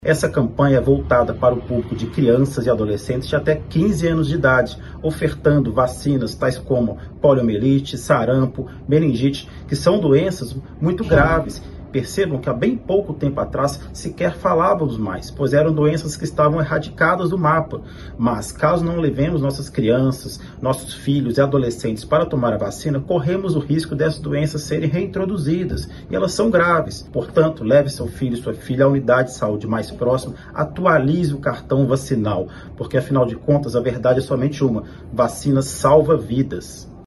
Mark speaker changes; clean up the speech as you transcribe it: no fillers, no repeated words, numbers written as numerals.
Speaker 1: Essa campanha é voltada para o público de crianças e adolescentes de até 15 anos de idade, ofertando vacinas tais como poliomielite, sarampo, meningite, que são doenças muito graves. Percebam que há bem pouco tempo atrás sequer falávamos mais, pois eram doenças que estavam erradicadas do mapa. Mas caso não levemos nossas crianças, nossos filhos e adolescentes para tomar a vacina, corremos o risco dessas doenças serem reintroduzidas, e elas são graves. Portanto, leve seu filho e sua filha à unidade de saúde mais próxima, atualize o cartão vacinal, porque afinal de contas a verdade é somente uma: vacina salva vidas.